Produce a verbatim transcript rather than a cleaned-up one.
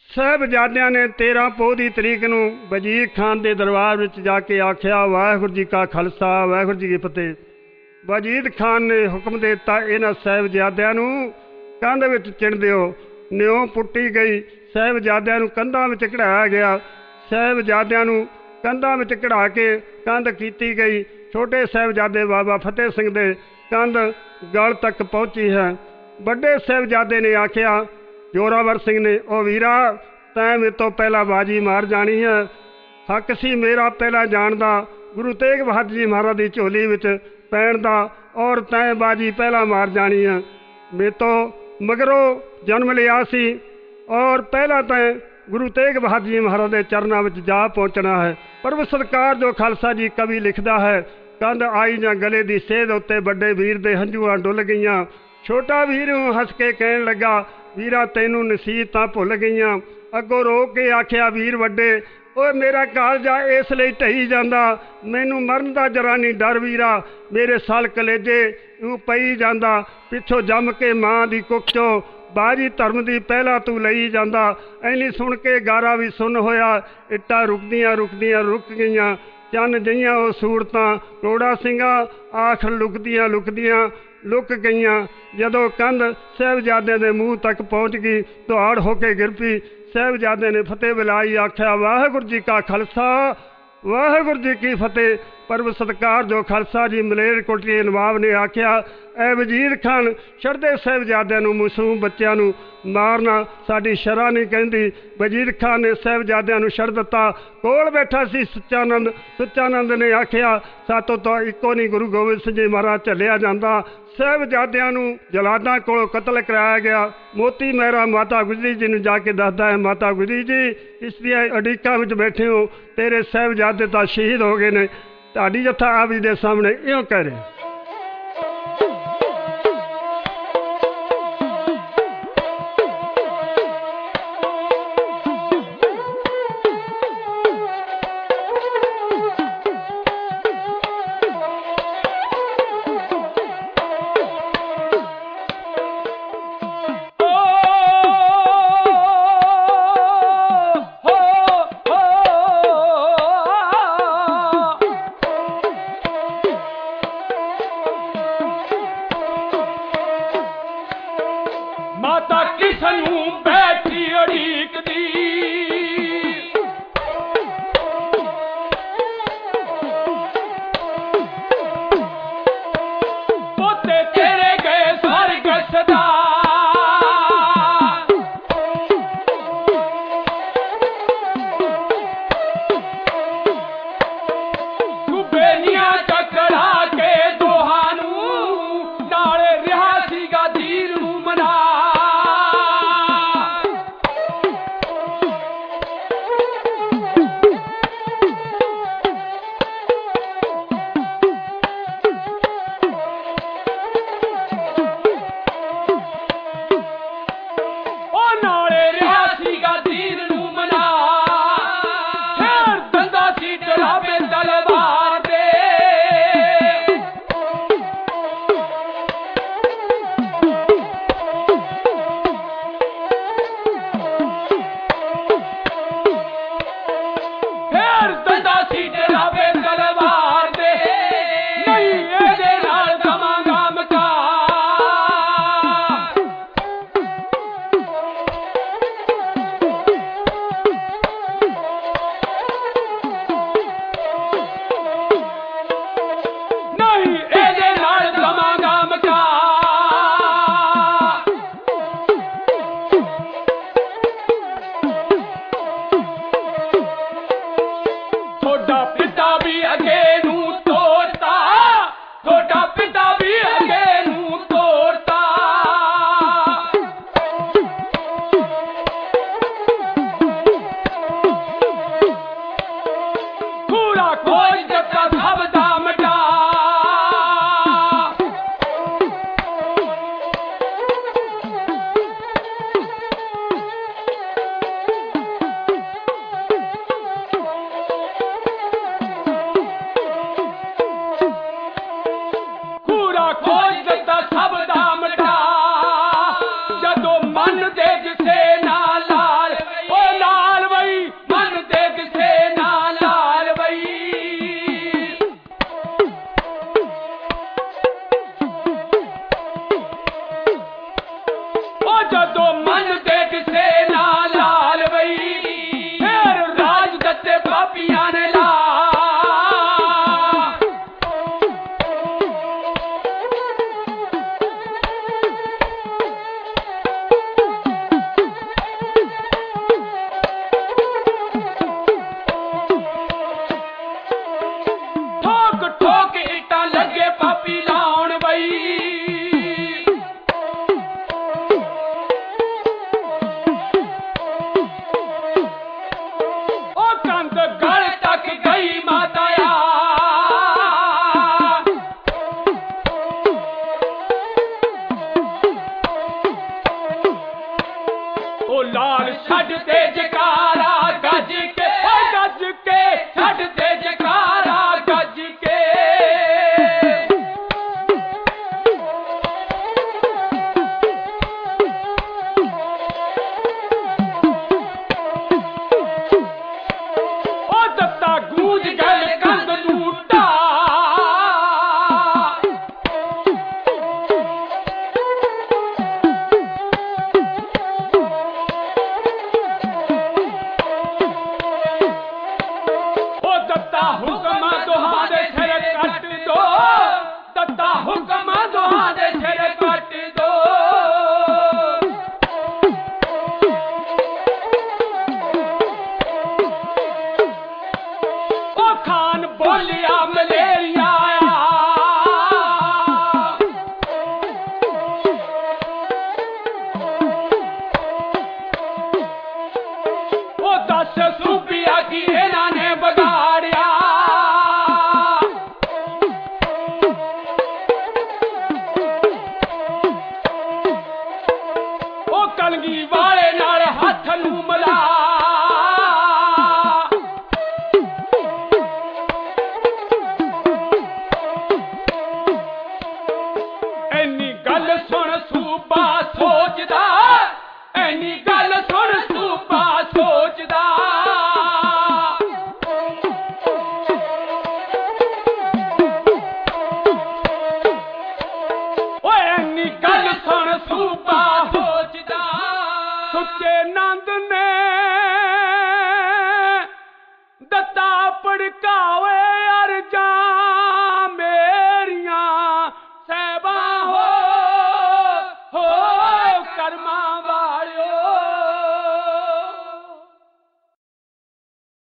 ਸਾਹਿਬਜ਼ਾਦਿਆਂ ਨੇ तेरह पोह ਦੀ ਤਰੀਕ ਨੂੰ ਵਜ਼ੀਰ ਖਾਨ ਦੇ ਦਰਬਾਰ ਵਿੱਚ ਜਾ ਕੇ ਆਖਿਆ, ਵਾਹਿਗੁਰੂ ਜੀ ਕਾ ਖਾਲਸਾ ਵਾਹਿਗੁਰੂ ਜੀ ਕੀ ਫਤਿਹ। ਵਜ਼ੀਰ ਖਾਨ ਨੇ ਹੁਕਮ ਦੇ ਦਿੱਤਾ, ਇਹਨਾਂ ਸਾਹਿਬਜ਼ਾਦਿਆਂ ਨੂੰ ਕੰਧ ਵਿੱਚ ਚਿਣ ਦਿਓ। ਨਿਉ ਪੁੱਟੀ ਗਈ, ਸਾਹਿਬਜ਼ਾਦਿਆਂ ਨੂੰ ਕੰਧਾਂ ਵਿੱਚ ਕਢਾਇਆ ਗਿਆ। ਸਾਹਿਬਜ਼ਾਦਿਆਂ ਨੂੰ ਕੰਧਾਂ ਵਿੱਚ ਕਢਾ ਕੇ ਕੰਧ ਕੀਤੀ ਗਈ। ਛੋਟੇ ਸਾਹਿਬਜ਼ਾਦੇ ਬਾਬਾ ਫਤਿਹ ਸਿੰਘ ਦੇ ਕੰਧ ਗਲ ਤੱਕ ਪਹੁੰਚੀ ਹੈ। ਵੱਡੇ ਸਾਹਿਬਜ਼ਾਦੇ ਨੇ ਆਖਿਆ, ਜ਼ੋਰਾਵਰ ਸਿੰਘ ਨੇ, ਉਹ ਵੀਰਾ ਤੈਂ ਮੇਰੇ ਤੋਂ ਪਹਿਲਾਂ ਬਾਜੀ ਮਾਰ ਜਾਣੀ ਹੈ। ਹੱਕ ਸੀ ਮੇਰਾ ਪਹਿਲਾਂ ਜਾਣਦਾ ਗੁਰੂ ਤੇਗ ਬਹਾਦਰ ਜੀ ਮਹਾਰਾਜ ਦੀ ਝੋਲੀ ਵਿੱਚ ਪੈਣ ਦਾ, ਔਰ ਤੈਂ ਬਾਜੀ ਪਹਿਲਾਂ ਮਾਰ ਜਾਣੀ ਹੈ। ਮੇਰੇ ਤੋਂ ਮਗਰੋਂ ਜਨਮ ਲਿਆ ਸੀ ਔਰ ਪਹਿਲਾਂ ਤੈਂ ਗੁਰੂ ਤੇਗ ਬਹਾਦਰ ਜੀ ਮਹਾਰਾਜ ਦੇ ਚਰਨਾਂ ਵਿੱਚ ਜਾ ਪਹੁੰਚਣਾ ਹੈ। ਪਰਮ ਸਤਿਕਾਰ ਜੋ ਖਾਲਸਾ ਜੀ ਕਵੀ ਲਿਖਦਾ ਹੈ, ਕੰਧ ਆਈ ਜਾਂ ਗਲੇ ਦੀ ਸੇਧ ਉੱਤੇ ਵੱਡੇ ਵੀਰ ਦੇ ਹੰਝੂਆਂ ਡੁੱਲ ਗਈਆਂ। ਛੋਟਾ ਵੀਰ ਨੂੰ ਹੱਸ ਕੇ ਕਹਿਣ ਲੱਗਾ, ਵੀਰਾ ਤੈਨੂੰ ਨਸੀਹਤਾਂ ਭੁੱਲ ਗਈਆਂ। ਅੱਗੋਂ ਰੋ ਕੇ ਆਖਿਆ, ਵੀਰ ਵੱਡੇ, ਓਏ ਮੇਰਾ ਕਾਲਜਾ ਇਸ ਲਈ ਢਈ ਜਾਂਦਾ, ਮੈਨੂੰ ਮਰਨ ਦਾ ਜਰਾ ਨਹੀਂ ਡਰ ਵੀਰਾ, ਮੇਰੇ ਸਲ ਕਲੇਜੇ ਨੂੰ ਪਈ ਜਾਂਦਾ। ਪਿੱਛੋਂ ਜੰਮ ਕੇ ਮਾਂ ਦੀ ਕੁੱਖ ਚੋਂ ਬਾਜੀ ਧਰਮ ਦੀ ਪਹਿਲਾਂ ਤੂੰ ਲਈ ਜਾਂਦਾ। ਐਨੀ ਸੁਣ ਕੇ ਗਾਰਾ ਵੀ ਸੁਣ ਹੋਇਆ, ਇੱਟਾਂ ਰੁਕਦੀਆਂ ਰੁਕਦੀਆਂ ਰੁਕ ਗਈਆਂ। ਚੰਨ ਜਈਆਂ ਉਹ ਸੂਰਤਾਂ ਕਰੋੜਾ ਸਿੰਘਾਂ, ਆਖਰ ਲੁਕਦੀਆਂ ਲੁਕਦੀਆਂ ਲੁਕ ਗਈਆਂ। ਜਦੋਂ ਕੰਧ ਸਾਹਿਬਜ਼ਾਦਿਆਂ ਦੇ ਮੂੰਹ ਤੱਕ ਪਹੁੰਚ ਗਈ, ਦਹਾੜ ਹੋ ਕੇ ਗਿਰ ਪਈ। ਸਾਹਿਬਜ਼ਾਦੇ ਨੇ ਫਤਿਹ ਬੁਲਾਈ, ਆਖਿਆ, ਵਾਹਿਗੁਰੂ ਜੀ ਕਾ ਖਾਲਸਾ ਵਾਹਿਗੁਰੂ ਜੀ ਕੀ ਫਤਿਹ। ਪਰਮ ਸਤਿਕਾਰ ਜੋ ਖਾਲਸਾ ਜੀ ਮਲੇਰਕੋਟਲੇ ਨਵਾਬ ਨੇ ਆਖਿਆ, ਐ ਵਜ਼ੀਰ ਖਾਨ, ਛੱਡਦੇ ਸਾਹਿਬਜ਼ਾਦਿਆਂ ਨੂੰ, ਮਾਸੂਮ ਬੱਚਿਆਂ ਨੂੰ ਮਾਰਨਾ ਸਾਡੀ ਸ਼ਰ੍ਹਾ ਨਹੀਂ ਕਹਿੰਦੀ। ਵਜ਼ੀਰ ਖਾਨ ਨੇ ਸਾਹਿਬਜ਼ਾਦਿਆਂ ਨੂੰ ਛੱਡ ਦਿੱਤਾ। ਕੋਲ ਬੈਠਾ ਸੀ ਸੁੱਚਾਨੰਦ। ਸੁੱਚਾਨੰਦ ਨੇ ਆਖਿਆ, ਸਾਤੋਂ ਤਾਂ ਇੱਕੋ ਨਹੀਂ ਗੁਰੂ ਗੋਬਿੰਦ ਸਿੰਘ ਜੀ ਮਹਾਰਾਜ ਝੱਲਿਆ ਜਾਂਦਾ। ਸਾਹਿਬਜ਼ਾਦਿਆਂ ਨੂੰ ਜਲਾਦਾਂ ਕੋਲੋਂ ਕਤਲ ਕਰਾਇਆ ਗਿਆ। ਮੋਤੀ ਮਹਿਰਾ ਮਾਤਾ ਗੁਜਰੀ ਜੀ ਨੂੰ ਜਾ ਕੇ ਦੱਸਦਾ ਹੈ, ਮਾਤਾ ਗੁਜਰੀ ਜੀ, ਇਸ ਦੀਆਂ ਅਡੀਕਾਂ ਵਿੱਚ ਬੈਠੇ ਹੋ, ਤੇਰੇ ਸਾਹਿਬਜ਼ਾਦੇ ਤਾਂ ਸ਼ਹੀਦ ਹੋ ਗਏ ਨੇ। ਤੁਹਾਡੀ ਜੱਥਾ ਆਪ ਜੀ ਦੇ ਸਾਹਮਣੇ ਇਉਂ ਕਹਿ ਰਹੇ।